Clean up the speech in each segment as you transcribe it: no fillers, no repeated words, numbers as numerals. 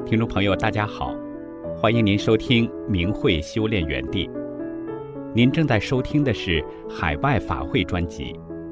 听众朋友大家好，欢迎您收听明慧修炼园地。您正在收听的是海外法会专辑。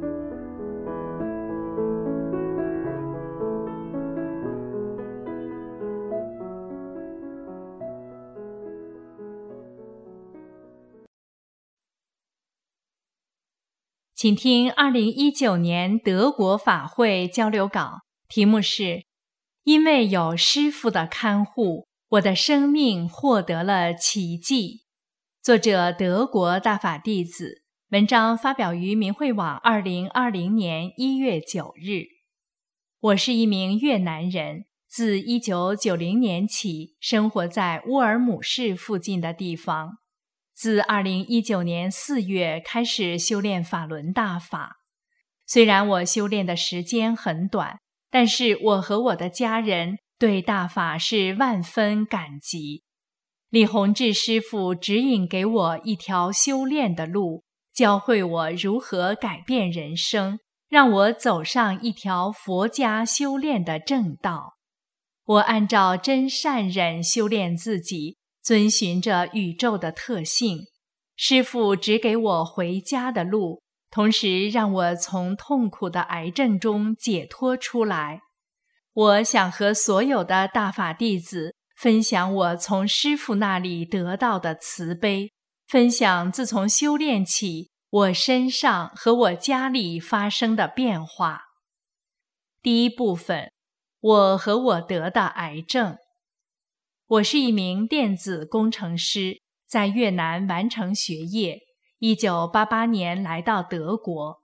请听2019年德国法会交流稿，题目是因为有师父的看护，我的生命获得了奇迹。作者德国大法弟子，文章发表于明慧网2020年1月9日。我是一名越南人，自1990年起生活在乌尔姆市附近的地方。自2019年4月开始修炼法轮大法。虽然我修炼的时间很短，但是我和我的家人对大法是万分感激。李洪志师父指引给我一条修炼的路，教会我如何改变人生，让我走上一条佛家修炼的正道。我按照真善忍修炼自己，遵循着宇宙的特性。师父指给我回家的路，同时让我从痛苦的癌症中解脱出来。我想和所有的大法弟子分享我从师父那里得到的慈悲，分享自从修炼起我身上和我家里发生的变化。第一部分，我和我得的癌症。我是一名电子工程师，在越南完成学业。1988年来到德国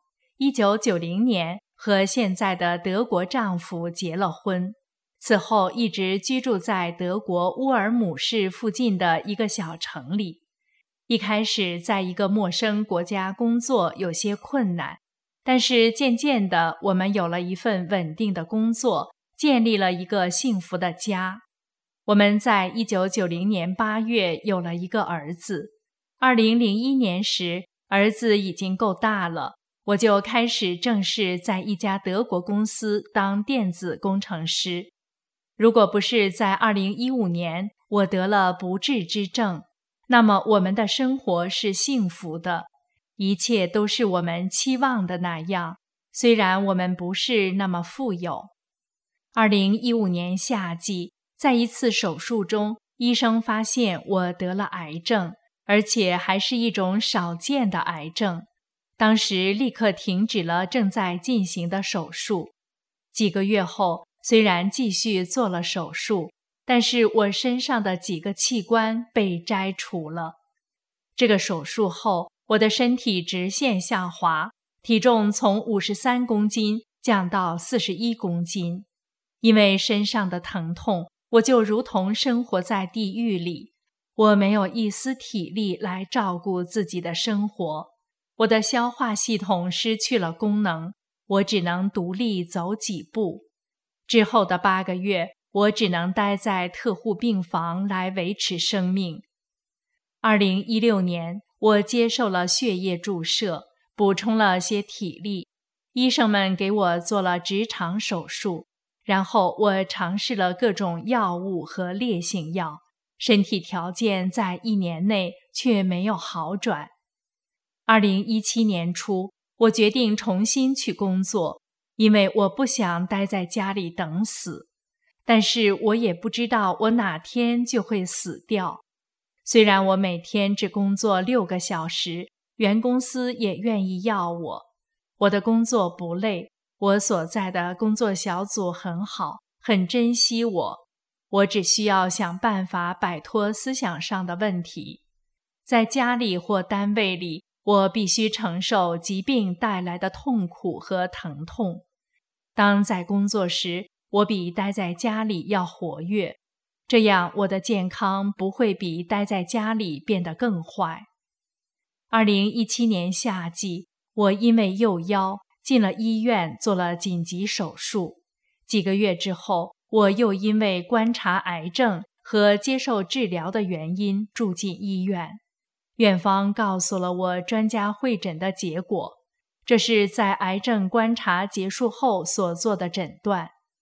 ，1990年和现在的德国丈夫结了婚。此后一直居住在德国乌尔姆市附近的一个小城里。一开始在一个陌生国家工作有些困难，但是渐渐的我们有了一份稳定的工作，建立了一个幸福的家。我们在1990年8月有了一个儿子。2001年时，儿子已经够大了，我就开始正式在一家德国公司当电子工程师。如果不是在2015年我得了不治之症，那么我们的生活是幸福的，一切都是我们期望的那样，虽然我们不是那么富有。2015年夏季，在一次手术中，医生发现我得了癌症，而且还是一种少见的癌症。当时立刻停止了正在进行的手术。几个月后，虽然继续做了手术，但是我身上的几个器官被摘除了。这个手术后，我的身体直线下滑，体重从53公斤降到41公斤。因为身上的疼痛，我就如同生活在地狱里。我没有一丝体力来照顾自己的生活，我的消化系统失去了功能，我只能独立走几步。之后的8个月，我只能待在特护病房来维持生命。2016年，我接受了血液注射，补充了些体力。医生们给我做了直肠手术，然后我尝试了各种药物和烈性药，身体条件在1年内却没有好转。2017年初，我决定重新去工作，因为我不想待在家里等死。但是我也不知道我哪天就会死掉。虽然我每天只工作6个小时，原公司也愿意要我。我的工作不累，我所在的工作小组很好，很珍惜我。我只需要想办法摆脱思想上的问题。在家里或单位里，我必须承受疾病带来的痛苦和疼痛。当在工作时，我比待在家里要活跃，这样我的健康不会比待在家里变得更坏。2017年夏季，我因为右腰进了医院做了紧急手术。几个月之后，我又因为观察癌症和接受治疗的原因住进医院。院方告诉了我专家会诊的结果，这是在癌症观察结束后所做的诊断。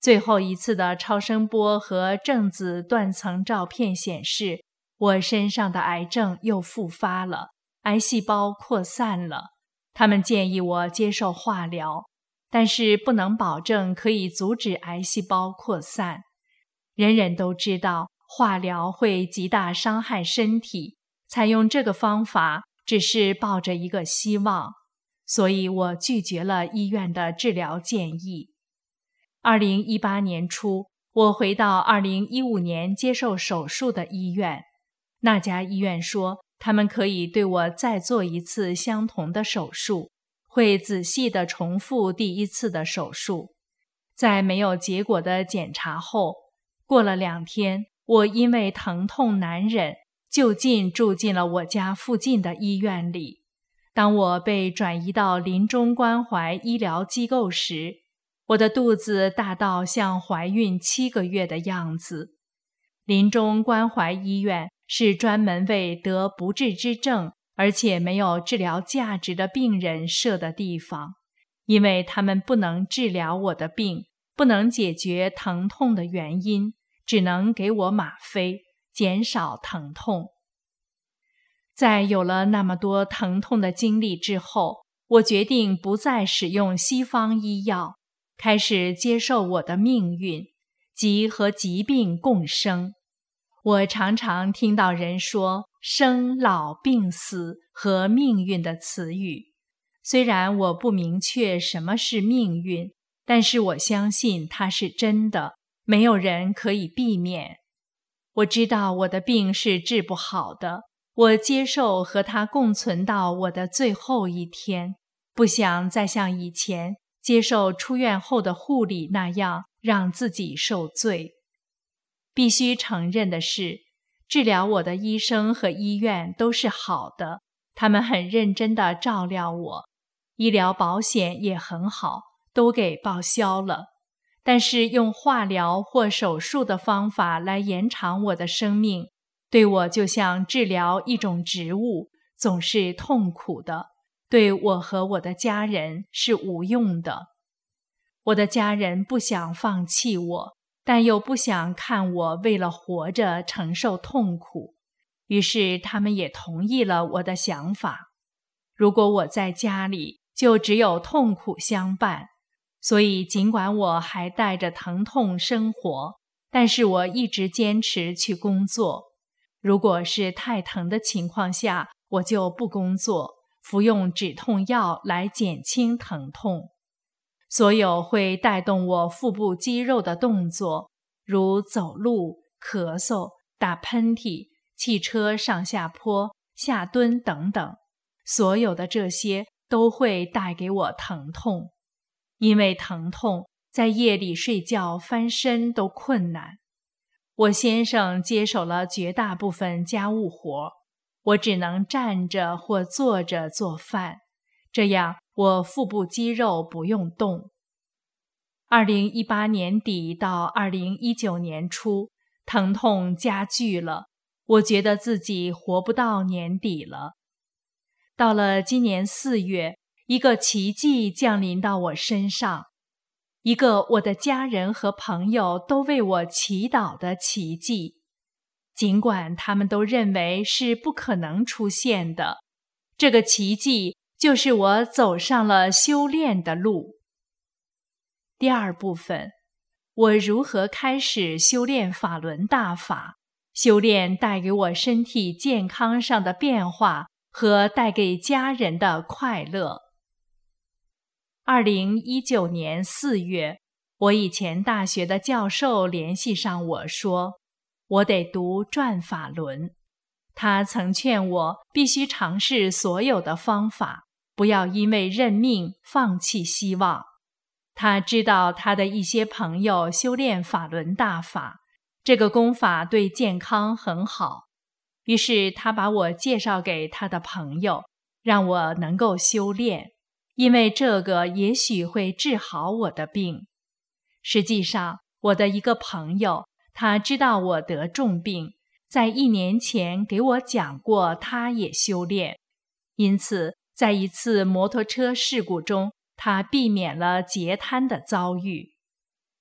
最后一次的超声波和正子断层照片显示，我身上的癌症又复发了，癌细胞扩散了。他们建议我接受化疗，但是不能保证可以阻止癌细胞扩散。人人都知道化疗会极大伤害身体，采用这个方法只是抱着一个希望，所以我拒绝了医院的治疗建议。2018年初，我回到2015年接受手术的医院，那家医院说他们可以对我再做一次相同的手术，会仔细地重复第一次的手术。在没有结果的检查后，过了2天，我因为疼痛难忍，就近住进了我家附近的医院里。当我被转移到临终关怀医疗机构时，我的肚子大到像怀孕7个月的样子。临终关怀医院是专门为得不治之症而且没有治疗价值的病人设的地方，因为他们不能治疗我的病，不能解决疼痛的原因，只能给我吗啡，减少疼痛。在有了那么多疼痛的经历之后，我决定不再使用西方医药，开始接受我的命运，即和疾病共生。我常常听到人说生老病死和命运的词语，虽然我不明确什么是命运，但是我相信它是真的，没有人可以避免。我知道我的病是治不好的，我接受和它共存到我的最后一天，不想再像以前接受出院后的护理那样让自己受罪。必须承认的是，治疗我的医生和医院都是好的，他们很认真地照料我，医疗保险也很好，都给报销了。但是用化疗或手术的方法来延长我的生命，对我就像治疗一种植物，总是痛苦的，对我和我的家人是无用的。我的家人不想放弃我，但又不想看我为了活着承受痛苦，于是他们也同意了我的想法。如果我在家里，就只有痛苦相伴。所以尽管我还带着疼痛生活，但是我一直坚持去工作。如果是太疼的情况下，我就不工作，服用止痛药来减轻疼痛。所有会带动我腹部肌肉的动作，如走路、咳嗽、打喷嚏、汽车上下坡、下蹲等等，所有的这些都会带给我疼痛。因为疼痛，在夜里睡觉翻身都困难。我先生接手了绝大部分家务活，我只能站着或坐着做饭，这样我腹部肌肉不用动。2018年底到2019年初，疼痛加剧了，我觉得自己活不到年底了。到了今年4月，一个奇迹降临到我身上，一个我的家人和朋友都为我祈祷的奇迹，尽管他们都认为是不可能出现的。这个奇迹就是我走上了修炼的路。第2部分，我如何开始修炼法轮大法，修炼带给我身体健康上的变化和带给家人的快乐。2019年4月，我以前大学的教授联系上我说，我得读转法轮。他曾劝我必须尝试所有的方法，不要因为认命放弃希望。他知道他的一些朋友修炼法轮大法，这个功法对健康很好，于是他把我介绍给他的朋友，让我能够修炼，因为这个也许会治好我的病。实际上，我的一个朋友，他知道我得重病，在1年前给我讲过他也修炼，因此在一次摩托车事故中，他避免了截瘫的遭遇。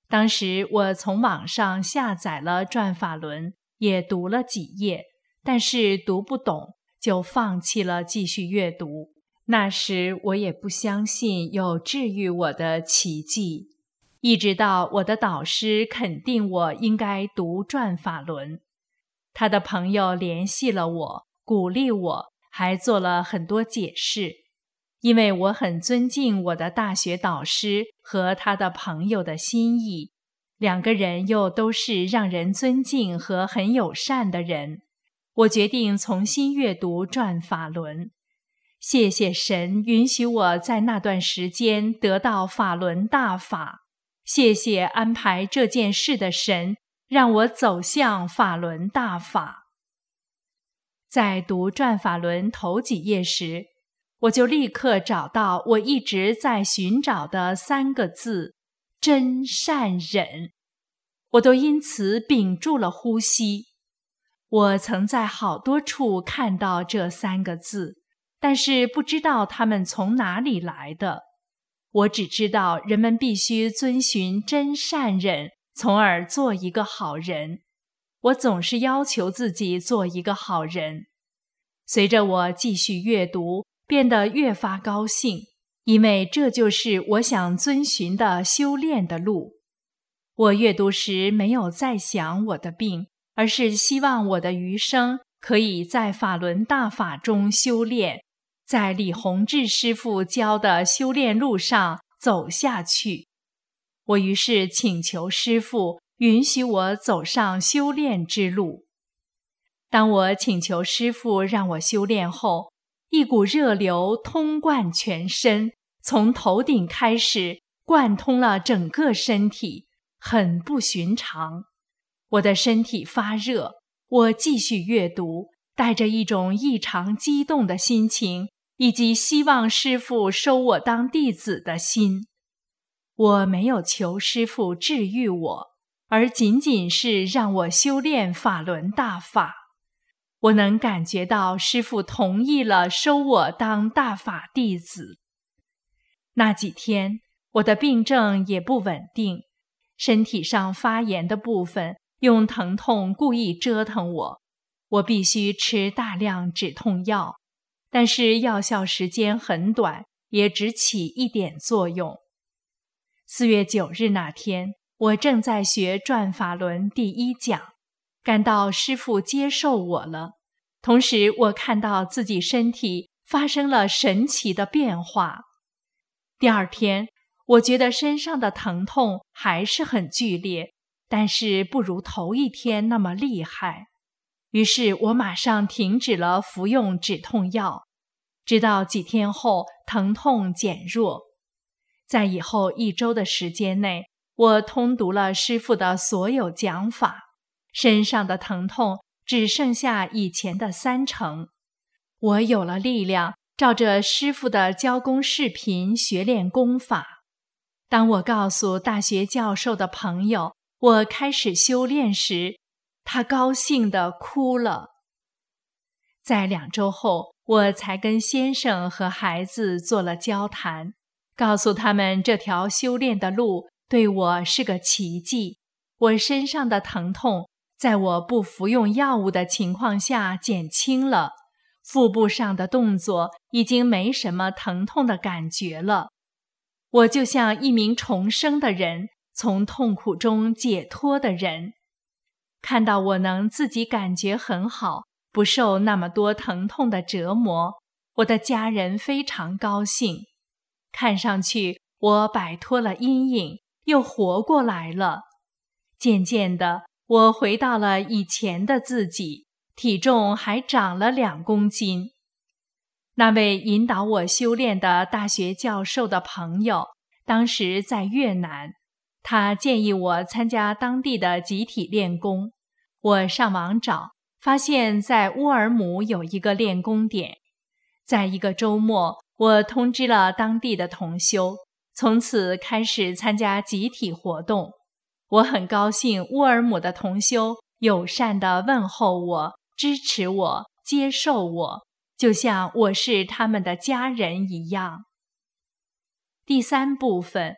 当时我从网上下载了转法轮，也读了几页，但是读不懂，就放弃了继续阅读。那时我也不相信有治愈我的奇迹，一直到我的导师肯定我应该读转法轮。他的朋友联系了我，鼓励我，还做了很多解释。因为我很尊敬我的大学导师和他的朋友的心意，两个人又都是让人尊敬和很友善的人，我决定重新阅读转法轮。谢谢神允许我在那段时间得到法轮大法，谢谢安排这件事的神，让我走向法轮大法。在读转法轮头几页时，我就立刻找到我一直在寻找的3个字：真善忍。我都因此屏住了呼吸。我曾在好多处看到这3个字，但是不知道它们从哪里来的。我只知道人们必须遵循真善忍，从而做一个好人。我总是要求自己做一个好人。随着我继续阅读，变得越发高兴，因为这就是我想遵循的修炼的路。我阅读时没有再想我的病，而是希望我的余生可以在法轮大法中修炼，在李洪志师父教的修炼路上走下去。我于是请求师父允许我走上修炼之路。当我请求师父让我修炼后，一股热流通贯全身，从头顶开始贯通了整个身体，很不寻常。我的身体发热，我继续阅读，带着一种异常激动的心情，以及希望师父收我当弟子的心。我没有求师父治愈我，而仅仅是让我修炼法轮大法。我能感觉到师父同意了收我当大法弟子。那几天，我的病症也不稳定，身体上发炎的部分用疼痛故意折腾我，我必须吃大量止痛药，但是药效时间很短，也只起一点作用。4月9日那天，我正在学转法轮第1讲，感到师父接受我了，同时我看到自己身体发生了神奇的变化。第2天，我觉得身上的疼痛还是很剧烈，但是不如头1天那么厉害。于是我马上停止了服用止痛药，直到几天后疼痛减弱。在以后1周的时间内，我通读了师父的所有讲法，身上的疼痛只剩下以前的30%。我有了力量，照着师父的教功视频学练功法。当我告诉大学教授的朋友我开始修炼时，他高兴地哭了。在2周后，我才跟先生和孩子做了交谈，告诉他们这条修炼的路对我是个奇迹。我身上的疼痛在我不服用药物的情况下减轻了，腹部上的动作已经没什么疼痛的感觉了。我就像一名重生的人，从痛苦中解脱的人。看到我能自己感觉很好，不受那么多疼痛的折磨，我的家人非常高兴。看上去我摆脱了阴影，又活过来了。渐渐的，我回到了以前的自己，体重还长了2公斤。那位引导我修炼的大学教授的朋友，当时在越南，他建议我参加当地的集体练功。我上网找，发现在乌尔姆有一个练功点。在一个周末，我通知了当地的同修，从此开始参加集体活动。我很高兴乌尔姆的同修友善地问候我，支持我，接受我，就像我是他们的家人一样。第3部分，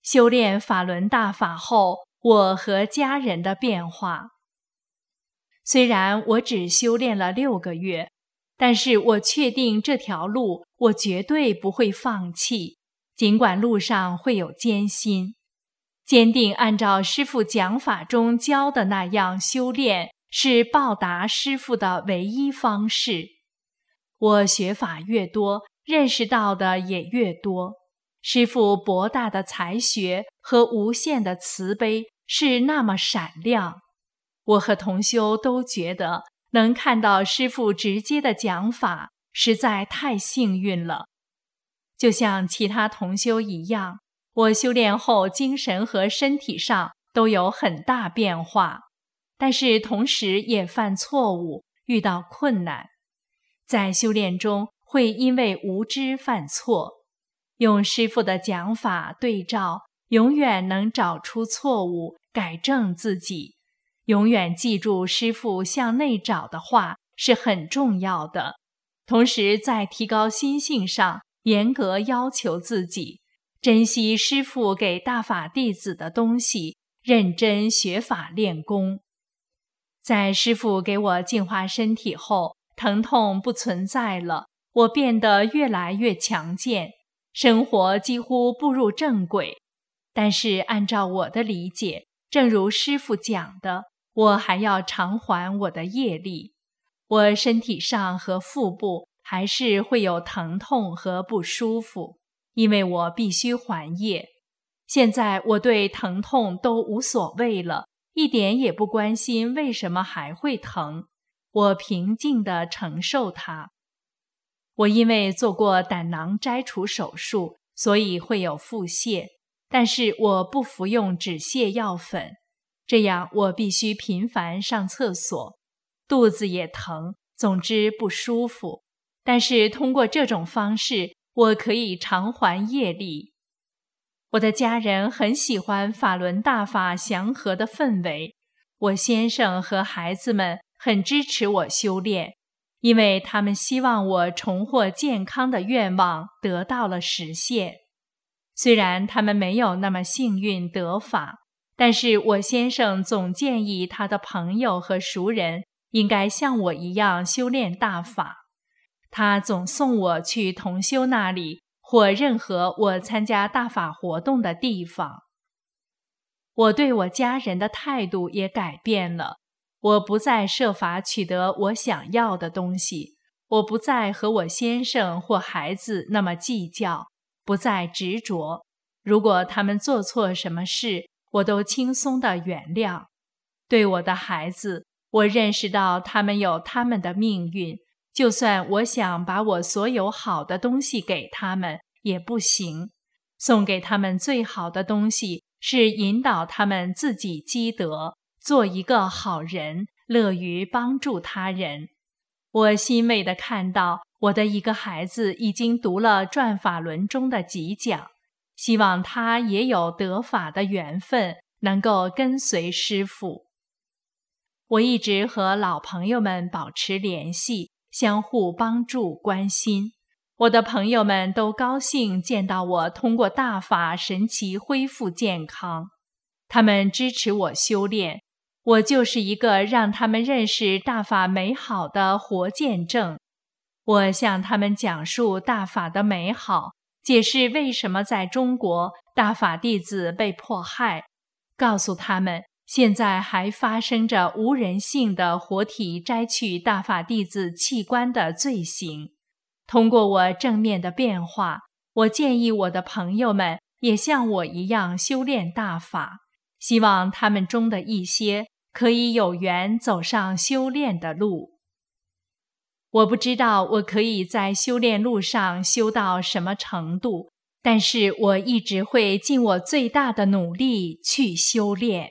修炼法轮大法后，我和家人的变化。虽然我只修炼了6个月，但是我确定这条路我绝对不会放弃，尽管路上会有艰辛。坚定按照师父讲法中教的那样修炼，是报答师父的唯一方式。我学法越多，认识到的也越多。师父博大的才学和无限的慈悲是那么闪亮。我和同修都觉得能看到师父直接的讲法，实在太幸运了。就像其他同修一样，我修炼后精神和身体上都有很大变化，但是同时也犯错误，遇到困难。在修炼中会因为无知犯错，用师父的讲法对照，永远能找出错误，改正自己。永远记住师父向内找的话是很重要的，同时在提高心性上严格要求自己，珍惜师父给大法弟子的东西，认真学法练功。在师父给我净化身体后，疼痛不存在了，我变得越来越强健，生活几乎步入正轨。但是按照我的理解，正如师父讲的，我还要偿还我的业力。我身体上和腹部还是会有疼痛和不舒服，因为我必须还业。现在我对疼痛都无所谓了，一点也不关心为什么还会疼，我平静地承受它。我因为做过胆囊摘除手术，所以会有腹泻，但是我不服用止泻药粉，这样我必须频繁上厕所，肚子也疼，总之不舒服。但是通过这种方式，我可以偿还业力。我的家人很喜欢法轮大法祥和的氛围，我先生和孩子们很支持我修炼，因为他们希望我重获健康的愿望得到了实现。虽然他们没有那么幸运得法，但是我先生总建议他的朋友和熟人应该像我一样修炼大法。他总送我去同修那里或任何我参加大法活动的地方。我对我家人的态度也改变了，我不再设法取得我想要的东西，我不再和我先生或孩子那么计较，不再执着。如果他们做错什么事，我都轻松地原谅。对我的孩子，我认识到他们有他们的命运，就算我想把我所有好的东西给他们，也不行。送给他们最好的东西是引导他们自己积德，做一个好人，乐于帮助他人。我欣慰地看到我的一个孩子已经读了转法轮中的几讲，希望他也有得法的缘分，能够跟随师父。我一直和老朋友们保持联系，相互帮助关心。我的朋友们都高兴见到我通过大法神奇恢复健康，他们支持我修炼，我就是一个让他们认识大法美好的活见证。我向他们讲述大法的美好，解释为什么在中国大法弟子被迫害，告诉他们现在还发生着无人性的活体摘取大法弟子器官的罪行。通过我正面的变化，我建议我的朋友们也像我一样修炼大法，希望他们中的一些可以有缘走上修炼的路。我不知道我可以在修炼路上修到什么程度，但是我一直会尽我最大的努力去修炼。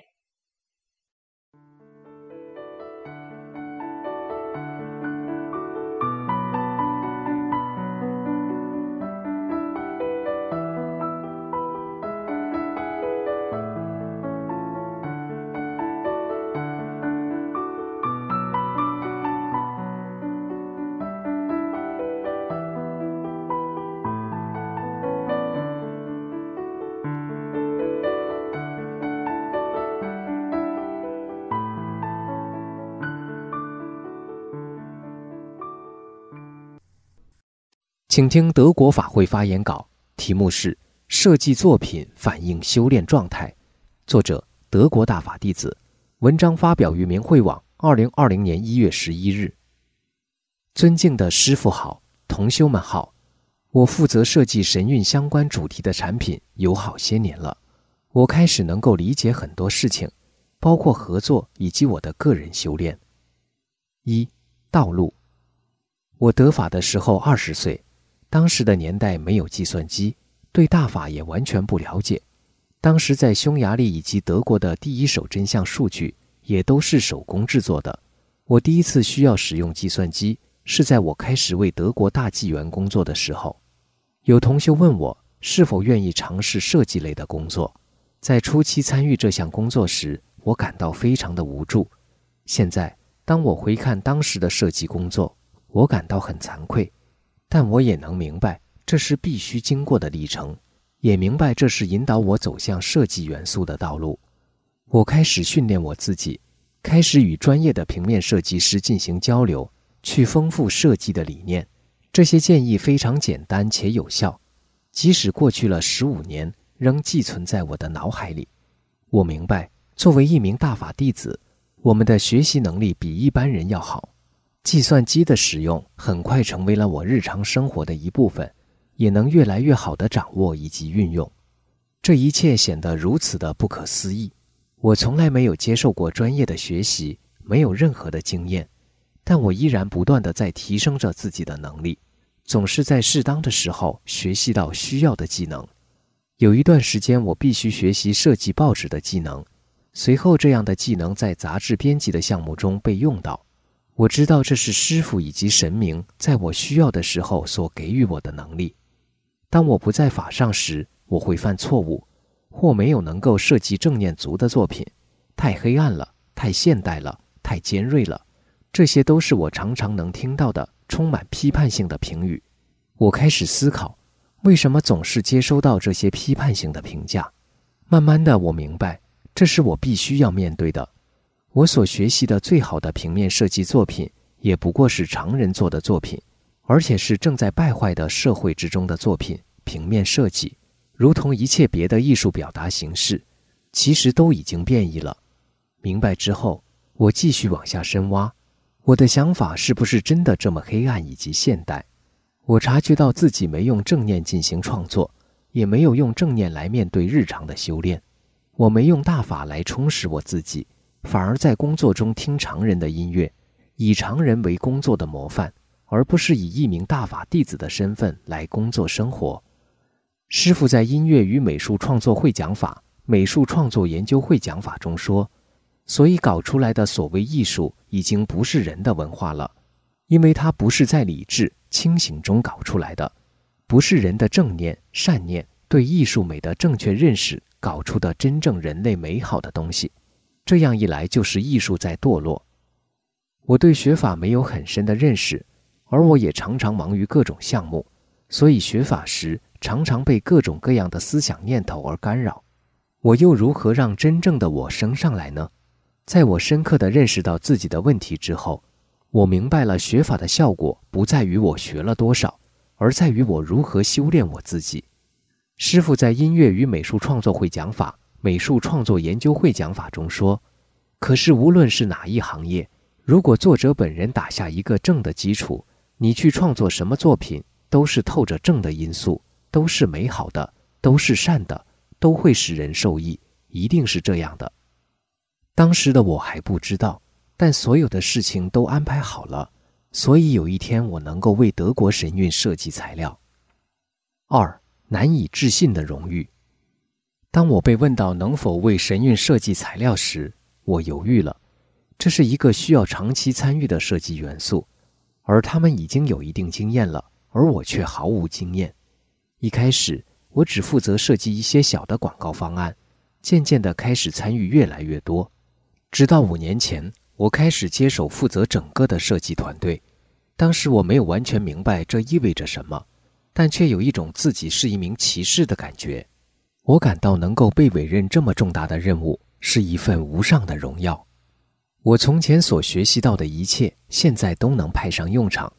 请听德国法会发言稿，题目是设计作品反映修炼状态，作者德国大法弟子，文章发表于明慧网2020年1月11日。尊敬的师父好，同修们好，我负责设计神韵相关主题的产品有好些年了，我开始能够理解很多事情，包括合作以及我的个人修炼。1. 道路。我得法的时候20岁，当时的年代没有计算机，对大法也完全不了解。当时在匈牙利以及德国的第一手真相数据也都是手工制作的。我第一次需要使用计算机是在我开始为德国大纪元工作的时候。有同修问我是否愿意尝试设计类的工作。在初期参与这项工作时，我感到非常的无助。现在当我回看当时的设计工作，我感到很惭愧，但我也能明白这是必须经过的历程，也明白这是引导我走向设计元素的道路。我开始训练我自己，开始与专业的平面设计师进行交流，去丰富设计的理念。这些建议非常简单且有效，即使过去了15年，仍寄存在我的脑海里。我明白，作为一名大法弟子，我们的学习能力比一般人要好。计算机的使用很快成为了我日常生活的一部分，也能越来越好地掌握以及运用。这一切显得如此的不可思议。我从来没有接受过专业的学习，没有任何的经验，但我依然不断地在提升着自己的能力，总是在适当的时候学习到需要的技能。有一段时间我必须学习设计报纸的技能，随后这样的技能在杂志编辑的项目中被用到。我知道这是师父以及神明在我需要的时候所给予我的能力。当我不在法上时，我会犯错误，或没有能够设计正念足的作品，太黑暗了，太现代了，太尖锐了，这些都是我常常能听到的充满批判性的评语。我开始思考，为什么总是接收到这些批判性的评价？慢慢的，我明白，这是我必须要面对的。我所学习的最好的平面设计作品，也不过是常人做的作品，而且是正在败坏的社会之中的作品。平面设计，如同一切别的艺术表达形式，其实都已经变异了。明白之后，我继续往下深挖，我的想法是不是真的这么黑暗以及现代？我察觉到自己没用正念进行创作，也没有用正念来面对日常的修炼，我没用大法来充实我自己，反而在工作中听常人的音乐，以常人为工作的模范，而不是以一名大法弟子的身份来工作生活。师父在音乐与美术创作会讲法、美术创作研究会讲法中说，所以搞出来的所谓艺术已经不是人的文化了，因为它不是在理智、清醒中搞出来的，不是人的正念、善念对艺术美的正确认识搞出的真正人类美好的东西。这样一来，就是艺术在堕落。我对学法没有很深的认识，而我也常常忙于各种项目，所以学法时常常被各种各样的思想念头而干扰。我又如何让真正的我升上来呢？在我深刻地认识到自己的问题之后，我明白了学法的效果不在于我学了多少，而在于我如何修炼我自己。师父在音乐与美术创作会讲法、美术创作研究会讲法中说，可是无论是哪一行业，如果作者本人打下一个正的基础，你去创作什么作品都是透着正的因素，都是美好的，都是善的，都会使人受益，一定是这样的。当时的我还不知道，但所有的事情都安排好了，所以有一天我能够为德国神韵设计材料。2. 难以置信的荣誉。当我被问到能否为神韵设计材料时，我犹豫了。这是一个需要长期参与的设计元素，而他们已经有一定经验了，而我却毫无经验。一开始，我只负责设计一些小的广告方案，渐渐地开始参与越来越多。直到5年前，我开始接手负责整个的设计团队。当时我没有完全明白这意味着什么，但却有一种自己是一名骑士的感觉。我感到能够被委任这么重大的任务，是一份无上的荣耀。我从前所学习到的一切，现在都能派上用场，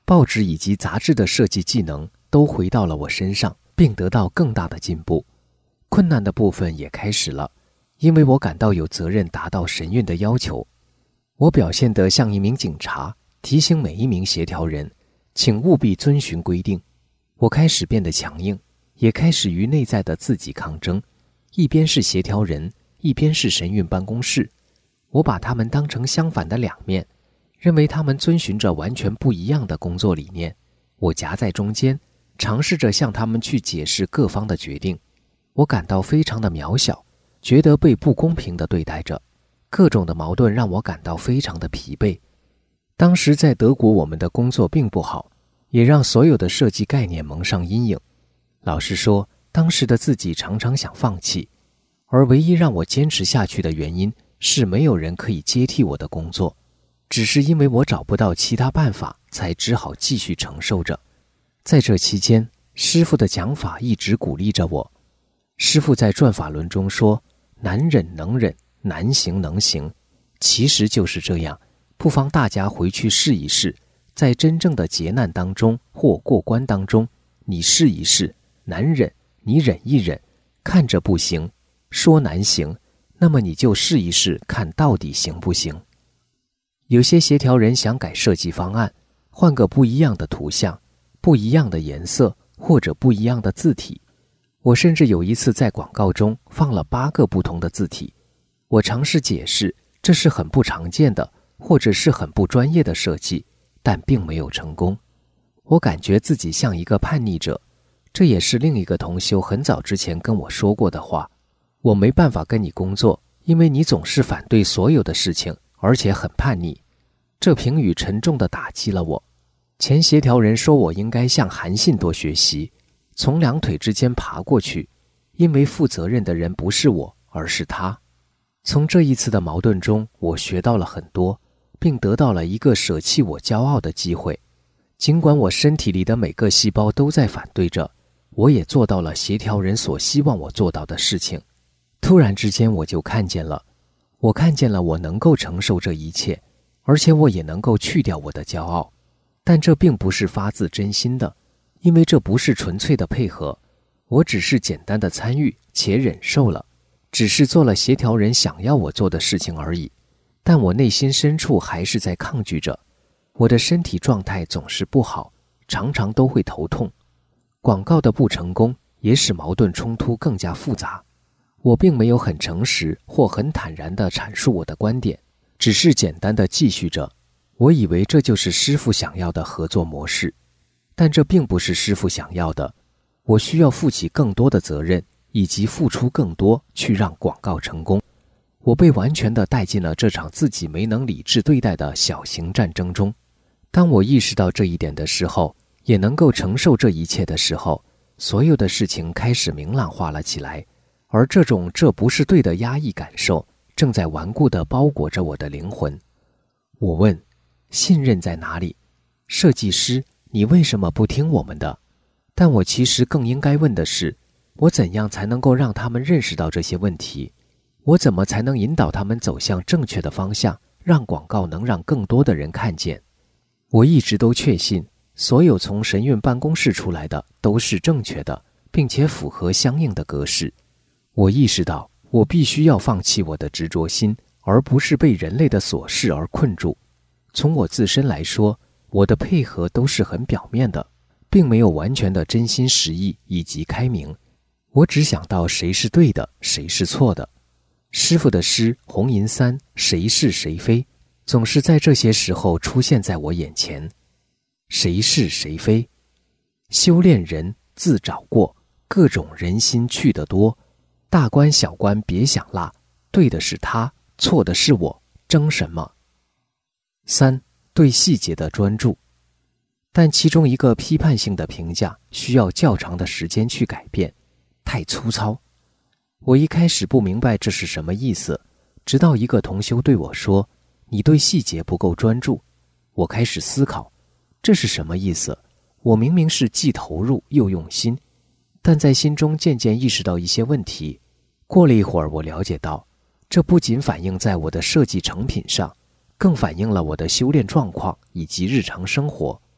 报纸以及杂志的设计技能都回到了我身上，并得到更大的进步。困难的部分也开始了，因为我感到有责任达到神韵的要求。我表现得像一名警察，提醒每一名协调人，请务必遵循规定。我开始变得强硬，也开始与内在的自己抗争，一边是协调人，一边是神韵办公室。我把他们当成相反的两面，认为他们遵循着完全不一样的工作理念。我夹在中间，尝试着向他们去解释各方的决定。我感到非常的渺小，觉得被不公平地对待着，各种的矛盾让我感到非常的疲惫。当时在德国，我们的工作并不好，也让所有的设计概念蒙上阴影。老实说，当时的自己常常想放弃，而唯一让我坚持下去的原因是没有人可以接替我的工作，只是因为我找不到其他办法，才只好继续承受着。在这期间，师父的讲法一直鼓励着我。师父在转法轮中说，难忍能忍，难行能行，其实就是这样。不妨大家回去试一试，在真正的劫难当中或过关当中，你试一试，难忍你忍一忍，看着不行，说难行，那么你就试一试，看到底行不行。有些协调人想改设计方案，换个不一样的图像，不一样的颜色，或者不一样的字体。我甚至有一次在广告中放了8个不同的字体。我尝试解释这是很不常见的，或者是很不专业的设计，但并没有成功。我感觉自己像一个叛逆者，这也是另一个同修很早之前跟我说过的话。我没办法跟你工作，因为你总是反对所有的事情，而且很叛逆。这评语沉重地打击了我。前协调人说我应该向韩信多学习，从2腿之间爬过去，因为负责任的人不是我，而是他。从这一次的矛盾中，我学到了很多，并得到了一个舍弃我骄傲的机会。尽管我身体里的每个细胞都在反对着，我也做到了协调人所希望我做到的事情。突然之间，我就看见了我能够承受这一切，而且我也能够去掉我的骄傲。但这并不是发自真心的，因为这不是纯粹的配合，我只是简单的参与且忍受了，只是做了协调人想要我做的事情而已。但我内心深处还是在抗拒着，我的身体状态总是不好，常常都会头痛。广告的不成功也使矛盾冲突更加复杂。我并没有很诚实或很坦然地阐述我的观点，只是简单地继续着。我以为这就是师父想要的合作模式，但这并不是师父想要的。我需要负起更多的责任，以及付出更多去让广告成功。我被完全地带进了这场自己没能理智对待的小型战争中。当我意识到这一点的时候，也能够承受这一切的时候，所有的事情开始明朗化了起来，而这种这不是对的压抑感受正在顽固地包裹着我的灵魂。我问，信任在哪里？设计师，你为什么不听我们的？但我其实更应该问的是，我怎样才能够让他们认识到这些问题？我怎么才能引导他们走向正确的方向，让广告能让更多的人看见？我一直都确信，所有从神韵办公室出来的都是正确的，并且符合相应的格式。我意识到，我必须要放弃我的执着心，而不是被人类的琐事而困住。从我自身来说，我的配合都是很表面的，并没有完全的真心实意以及开明。我只想到谁是对的，谁是错的。师父的诗《红银三》谁是谁非，总是在这些时候出现在我眼前。谁是谁非？修炼人自找过，各种人心去得多。大官小官别想落，对的是他，错的是我，争什么？3. 对细节的专注。但其中一个批判性的评价需要较长的时间去改变，太粗糙。我一开始不明白这是什么意思，直到一个同修对我说，你对细节不够专注。我开始思考，这是什么意思？我明明是既投入又用心，但在心中渐渐意识到一些问题。过了一会儿，我了解到，这不仅反映在我的设计成品上，更反映了我的修炼状况以及日常生活。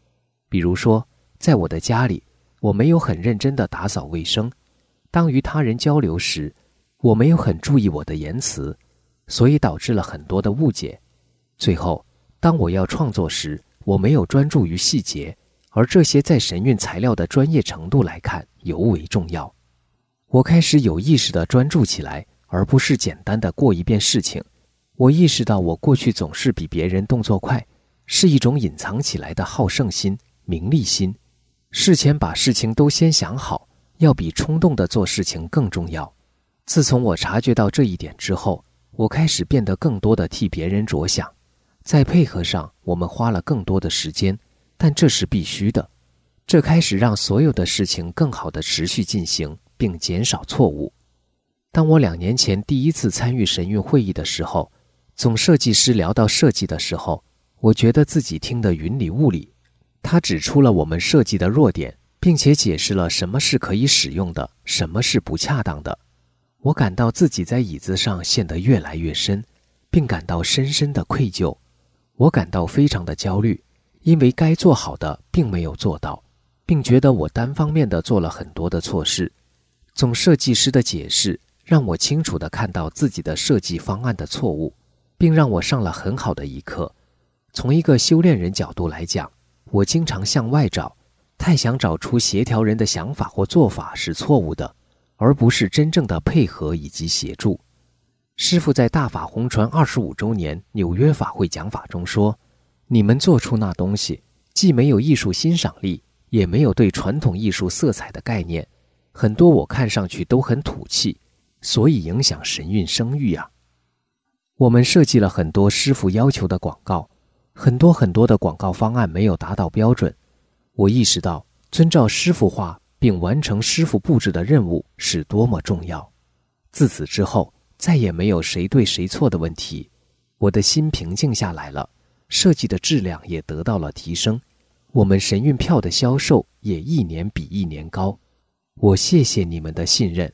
比如说，在我的家里，我没有很认真地打扫卫生；当与他人交流时，我没有很注意我的言辞，所以导致了很多的误解。最后，当我要创作时，我没有专注于细节，而这些在神韵材料的专业程度来看尤为重要。我开始有意识地专注起来，而不是简单地过一遍事情。我意识到我过去总是比别人动作快，是一种隐藏起来的好胜心、名利心。事前把事情都先想好，要比冲动地做事情更重要。自从我察觉到这一点之后，我开始变得更多地替别人着想。在配合上，我们花了更多的时间，但这是必须的。这开始让所有的事情更好地持续进行，并减少错误。当我2年前第一次参与神韵会议的时候，总设计师聊到设计的时候，我觉得自己听得云里雾里。他指出了我们设计的弱点，并且解释了什么是可以使用的，什么是不恰当的。我感到自己在椅子上陷得越来越深，并感到深深的愧疚。我感到非常的焦虑，因为该做好的并没有做到，并觉得我单方面的做了很多的错事。总设计师的解释让我清楚地看到自己的设计方案的错误，并让我上了很好的一课。从一个修炼人角度来讲，我经常向外找，太想找出协调人的想法或做法是错误的，而不是真正的配合以及协助。师父在大法红传25周年纽约法会讲法中说，你们做出那东西既没有艺术欣赏力，也没有对传统艺术色彩的概念，很多我看上去都很土气，所以影响神韵声誉啊。我们设计了很多师父要求的广告，很多的广告方案没有达到标准。我意识到遵照师父话并完成师父布置的任务是多么重要。自此之后，再也没有谁对谁错的问题，我的心平静下来了，设计的质量也得到了提升，我们神韵票的销售也一年比一年高。我谢谢你们的信任。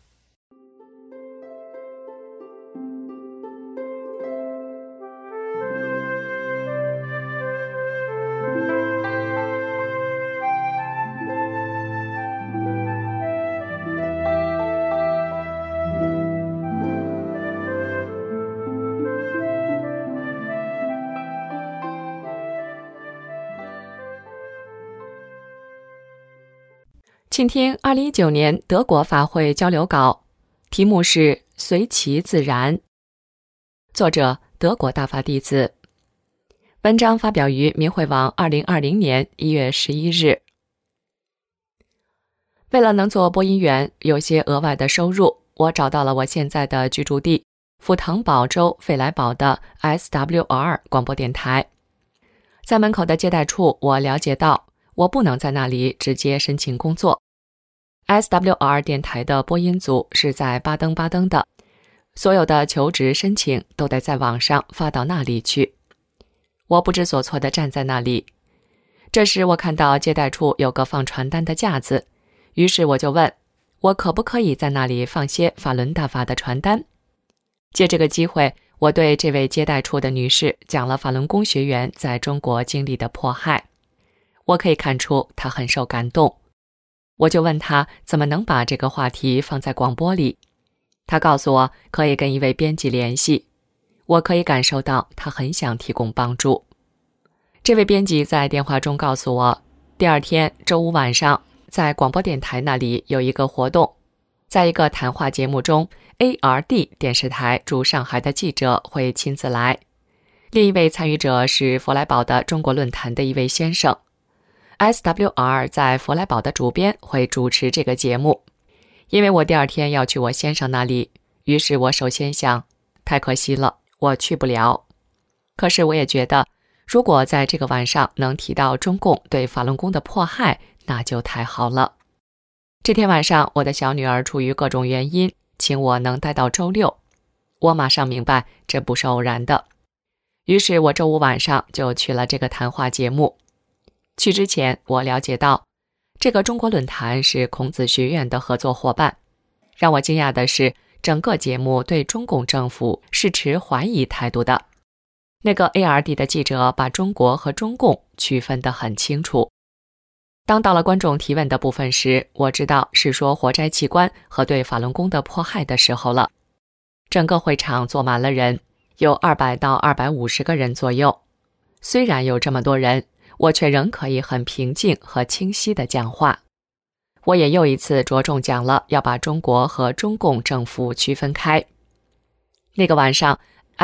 请听2019年德国法会交流稿，题目是随其自然，作者德国大法弟子。文章发表于明慧网2020年1月11日。为了能做播音员，有些额外的收入，我找到了我现在的居住地福腾堡州费莱堡的 SWR 广播电台。在门口的接待处，我了解到我不能在那里直接申请工作。SWR 电台的播音组是在巴登巴登的，所有的求职申请都得在网上发到那里去。我不知所措地站在那里。这时我看到接待处有个放传单的架子，于是我就问，我可不可以在那里放些法轮大法的传单？借这个机会，我对这位接待处的女士讲了法轮功学员在中国经历的迫害。我可以看出她很受感动。我就问她怎么能把这个话题放在广播里。她告诉我可以跟一位编辑联系。我可以感受到她很想提供帮助。这位编辑在电话中告诉我，第二天周五晚上在广播电台那里有一个活动，在一个谈话节目中， ARD 电视台驻上海的记者会亲自来。另一位参与者是弗莱堡的中国论坛的一位先生。SWR 在弗莱堡的主编会主持这个节目。因为我第二天要去我先生那里，于是我首先想，太可惜了，我去不了。可是我也觉得，如果在这个晚上能提到中共对法轮功的迫害，那就太好了。这天晚上，我的小女儿出于各种原因，请我能待到周六。我马上明白这不是偶然的，于是我周五晚上就去了这个谈话节目。去之前，我了解到这个中国论坛是孔子学院的合作伙伴。让我惊讶的是，整个节目对中共政府是持怀疑态度的。那个 ARD 的记者把中国和中共区分得很清楚。 当到了观众提问的部分时，我知道是说活摘器官和对法轮功的迫害的时候了。整个会场坐满了人，有200到250个人左右。虽然有这么多人，我却仍可以很平静和清晰地讲话。我也又一次着重讲了要把中国和中共政府区分开。那个晚上，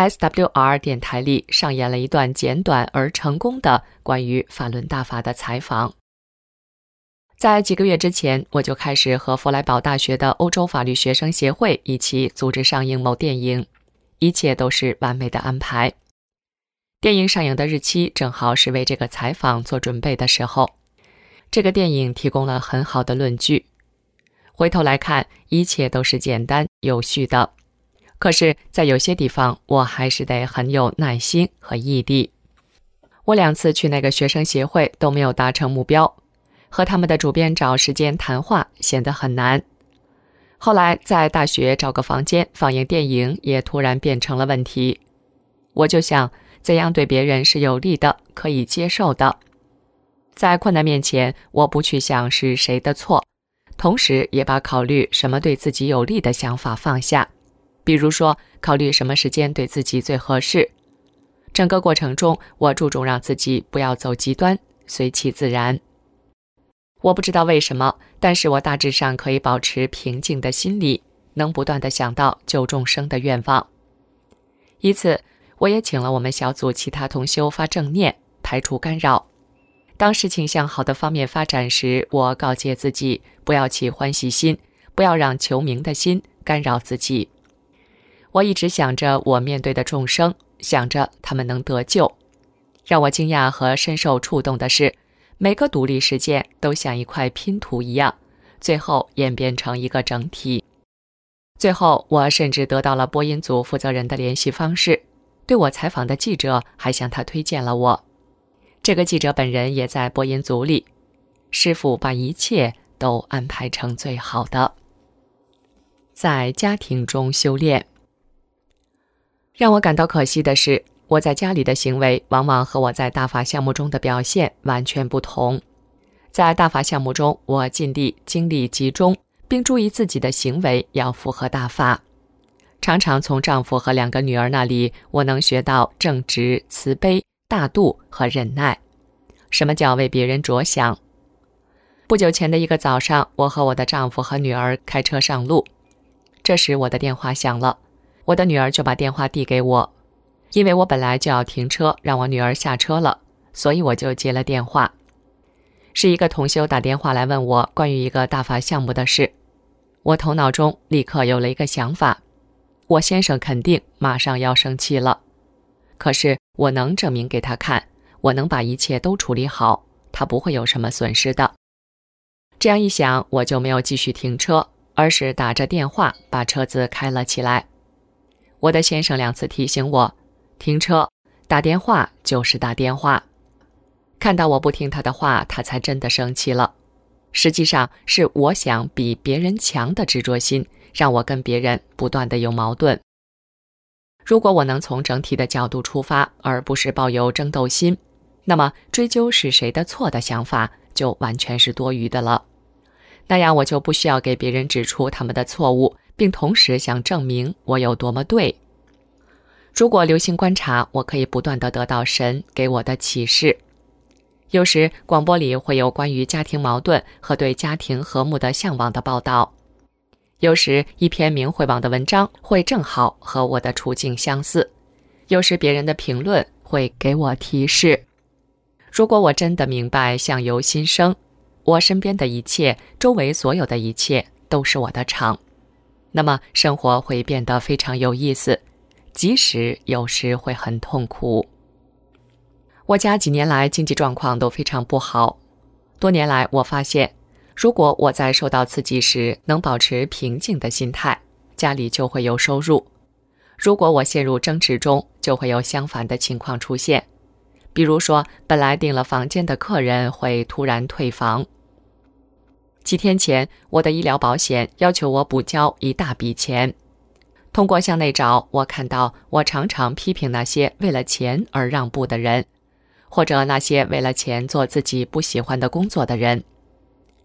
SWR 电台里上演了一段简短而成功的关于法轮大法的采访。在几个月之前，我就开始和弗莱堡大学的欧洲法律学生协会一起组织上映某电影，一切都是完美的安排。电影上映的日期正好是为这个采访做准备的时候。这个电影提供了很好的论据。回头来看，一切都是简单有序的。可是，在有些地方，我还是得很有耐心和毅力。我2次去那个学生协会都没有达成目标，和他们的主编找时间谈话显得很难。后来在大学找个房间放映电影也突然变成了问题。我就想，怎样对别人是有利的，可以接受的。在困难面前，我不去想是谁的错，同时也把考虑什么对自己有利的想法放下。比如说，考虑什么时间对自己最合适。整个过程中，我注重让自己不要走极端，随其自然。我不知道为什么，但是我大致上可以保持平静的心理，能不断地想到救众生的愿望。一次，我也请了我们小组其他同修发正念，排除干扰。当事情向好的方面发展时，我告诫自己不要起欢喜心，不要让求名的心干扰自己。我一直想着我面对的众生，想着他们能得救。让我惊讶和深受触动的是，每个独立事件都像一块拼图一样，最后演变成一个整体。最后，我甚至得到了播音组负责人的联系方式，对我采访的记者还向他推荐了我。这个记者本人也在播音组里。师父把一切都安排成最好的。在家庭中修炼。让我感到可惜的是，我在家里的行为往往和我在大法项目中的表现完全不同。在大法项目中，我尽力精力集中，并注意自己的行为要符合大法。常常从丈夫和2个女儿那里，我能学到正直、慈悲、大度和忍耐。什么叫为别人着想？不久前的一个早上，我和我的丈夫和女儿开车上路，这时我的电话响了，我的女儿就把电话递给我。因为我本来就要停车让我女儿下车了，所以我就接了电话。是一个同修打电话来问我关于一个大法项目的事。我头脑中立刻有了一个想法，我先生肯定马上要生气了。可是我能证明给他看，我能把一切都处理好，他不会有什么损失的。这样一想，我就没有继续停车，而是打着电话把车子开了起来。我的先生2次提醒我，停车，打电话就是打电话。看到我不听他的话，他才真的生气了。实际上是我想比别人强的执着心，让我跟别人不断的有矛盾。如果我能从整体的角度出发，而不是抱有争斗心，那么追究是谁的错的想法就完全是多余的了。那样我就不需要给别人指出他们的错误，并同时想证明我有多么对。如果留心观察，我可以不断地得到神给我的启示。有时广播里会有关于家庭矛盾和对家庭和睦的向往的报道，有时一篇明慧网的文章会正好和我的处境相似，有时别人的评论会给我提示。如果我真的明白相由心生，我身边的一切，周围所有的一切都是我的场，那么生活会变得非常有意思，即使有时会很痛苦。我家几年来经济状况都非常不好，多年来我发现，如果我在受到刺激时能保持平静的心态，家里就会有收入。如果我陷入争执中，就会有相反的情况出现。比如说，本来订了房间的客人会突然退房。几天前，我的医疗保险要求我补交一大笔钱。通过向内找，我看到我常常批评那些为了钱而让步的人，或者那些为了钱做自己不喜欢的工作的人，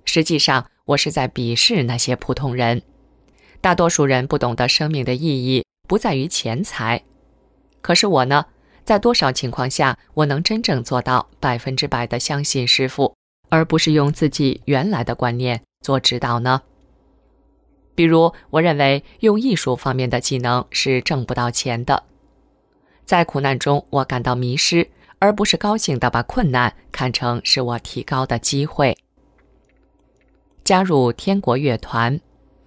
实际上，我是在鄙视那些普通人。大多数人不懂得生命的意义不在于钱财。可是我呢，在多少情况下我能真正做到100%的相信师父，而不是用自己原来的观念做指导呢？比如，我认为用艺术方面的技能是挣不到钱的。在苦难中，我感到迷失，而不是高兴地把困难看成是我提高的机会。加入天国乐团。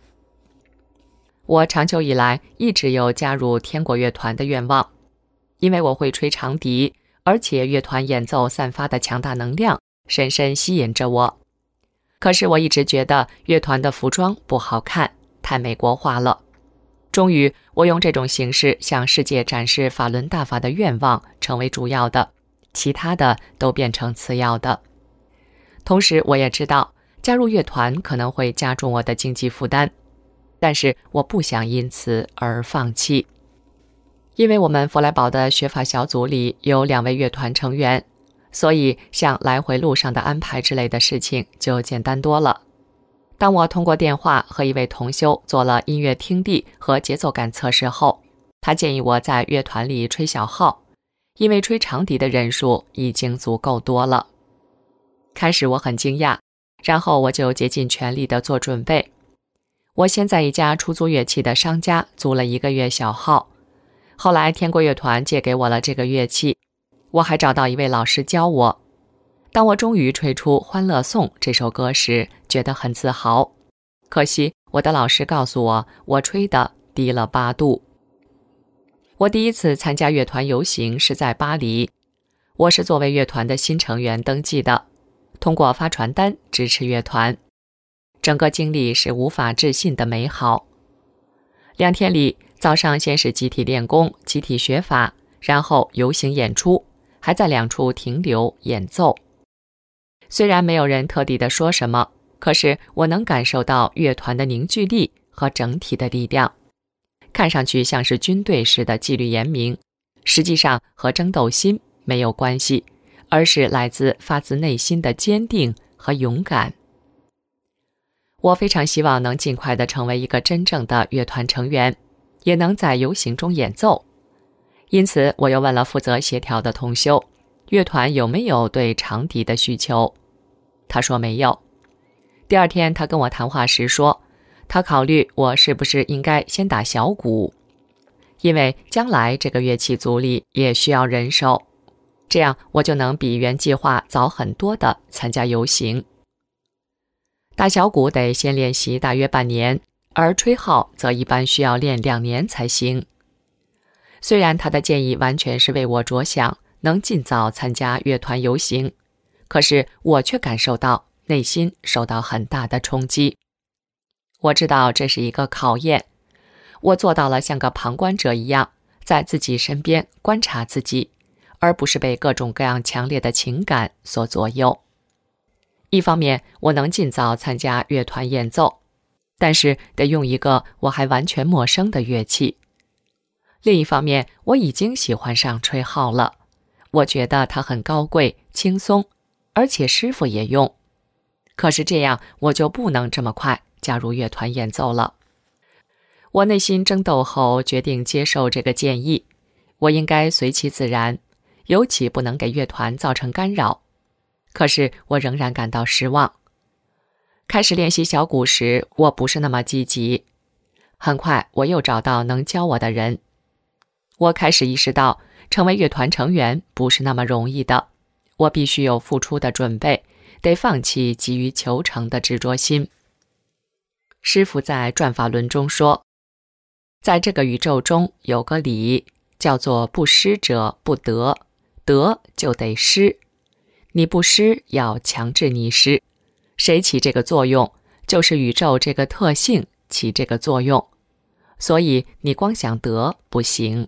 我长久以来一直有加入天国乐团的愿望，因为我会吹长笛，而且乐团演奏散发的强大能量深深吸引着我。可是我一直觉得乐团的服装不好看，太美国化了。终于，我用这种形式向世界展示法轮大法的愿望成为主要的，其他的都变成次要的。同时，我也知道加入乐团可能会加重我的经济负担，但是我不想因此而放弃。因为我们弗莱堡的学法小组里有2位乐团成员，所以像来回路上的安排之类的事情就简单多了。当我通过电话和一位同修做了音乐听力和节奏感测试后，他建议我在乐团里吹小号，因为吹长笛的人数已经足够多了。开始我很惊讶，然后我就竭尽全力地做准备。我先在一家出租乐器的商家租了1个月小号，后来天国乐团借给我了这个乐器，我还找到一位老师教我。当我终于吹出《欢乐颂》这首歌时，觉得很自豪。可惜我的老师告诉我，我吹得低了8度。我第一次参加乐团游行是在巴黎，我是作为乐团的新成员登记的，通过发传单支持乐团。整个经历是无法置信的美好。2天里，早上先是集体练功、集体学法，然后游行演出，还在2处停留演奏。虽然没有人特地的说什么，可是我能感受到乐团的凝聚力和整体的力量，看上去像是军队似的纪律严明，实际上和争斗心没有关系，而是来自发自内心的坚定和勇敢。我非常希望能尽快地成为一个真正的乐团成员，也能在游行中演奏。因此，我又问了负责协调的同修，乐团有没有对长笛的需求。他说没有。第2天他跟我谈话时说，他考虑我是不是应该先打小鼓，因为将来这个乐器组里也需要人手，这样我就能比原计划早很多地参加游行。打小鼓得先练习大约半年，而吹号则一般需要练2年才行。虽然他的建议完全是为我着想，能尽早参加乐团游行，可是我却感受到内心受到很大的冲击。我知道这是一个考验，我做到了像个旁观者一样，在自己身边观察自己，而不是被各种各样强烈的情感所左右。一方面，我能尽早参加乐团演奏，但是得用一个我还完全陌生的乐器。另一方面，我已经喜欢上吹号了，我觉得它很高贵、轻松，而且师傅也用。可是这样，我就不能这么快加入乐团演奏了。我内心争斗后，决定接受这个建议，我应该随其自然，尤其不能给乐团造成干扰。可是我仍然感到失望。开始练习小鼓时，我不是那么积极。很快，我又找到能教我的人。我开始意识到，成为乐团成员不是那么容易的，我必须有付出的准备，得放弃急于求成的执着心。师父在转法轮中说，在这个宇宙中有个理，叫做不施者不得，得就得施。你不施，要强制你施。谁起这个作用，就是宇宙这个特性起这个作用。所以你光想得不行。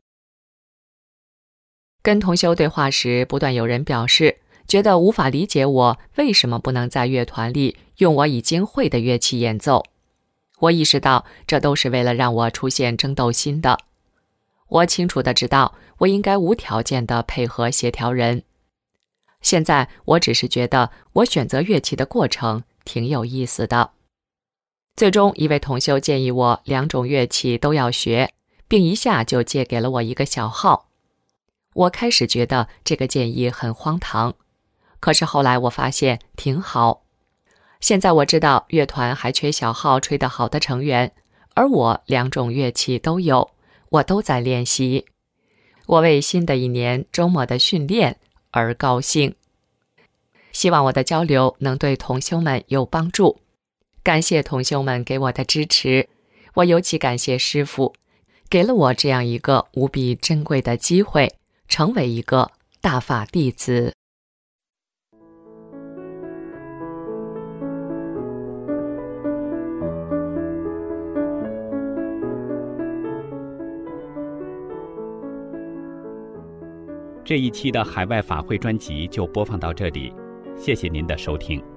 跟同修对话时，不断有人表示觉得无法理解我为什么不能在乐团里用我已经会的乐器演奏。我意识到这都是为了让我出现争斗心的。我清楚地知道我应该无条件地配合协调人。现在我只是觉得我选择乐器的过程挺有意思的。最终一位同修建议我2种乐器都要学，并一下就借给了我一个小号。我开始觉得这个建议很荒唐，可是后来我发现挺好。现在我知道乐团还缺小号吹得好的成员，而我2种乐器都有，我都在练习。我为新的一年周末的训练而高兴。希望我的交流能对同修们有帮助。感谢同修们给我的支持，我尤其感谢师父，给了我这样一个无比珍贵的机会，成为一个大法弟子。 这一期的海外法会专辑就播放到这里，谢谢您的收听。